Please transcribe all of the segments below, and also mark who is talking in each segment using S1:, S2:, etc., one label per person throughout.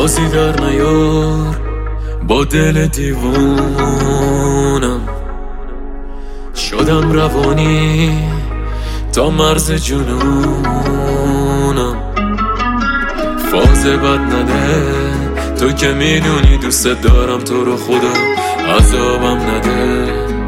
S1: بازی در نیار با دل دیوونم. شدم روانی تا مرز جنونم. فاز بد نده، تو که میدونی دوست دارم تو رو، خدا عذابم نده.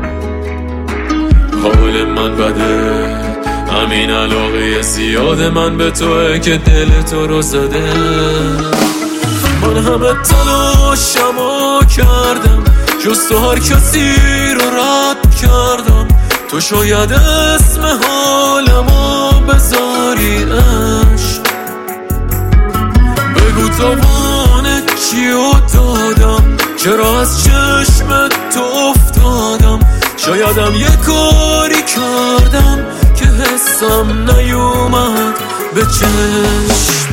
S1: حال من بده، همین علاقه زیاد من به توه که دل تو رو زده. من همه تلاشمو کردم، جز تو هر کسی رو رد کردم. تو شاید اسم حالمو بذاری عشق. بگو تاوان چیو دادم، چرا از چشم تو افتادم. شایدم یه کاری کردم که حسم نیومد به چشم.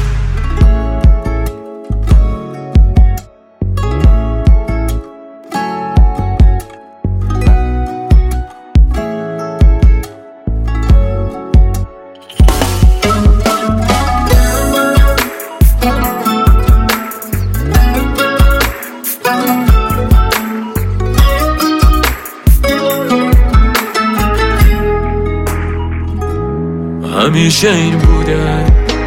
S1: همیشه این بوده،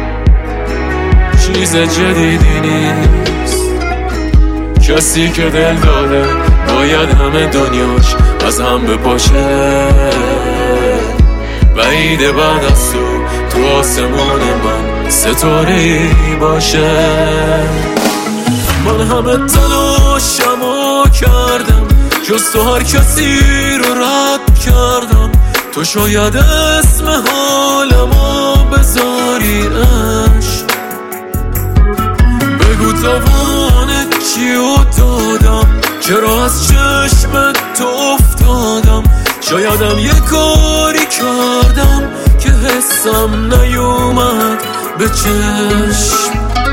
S1: چیز جدیدی نیست. کسی که دل داره باید همه دنیاش از هم بپاشه. بعید بعد از تو آسمون من ستاره‌ای باشه. من همه تلاشمو کردم، جز تو هر کسی رو رد کردم. تو شاید اسم حالمو بذاری عشق. بگو تاوان چیو دادم، چرا از چشم تو افتادم. شایدم یه کاری کردم که حسم نیومد به چشم.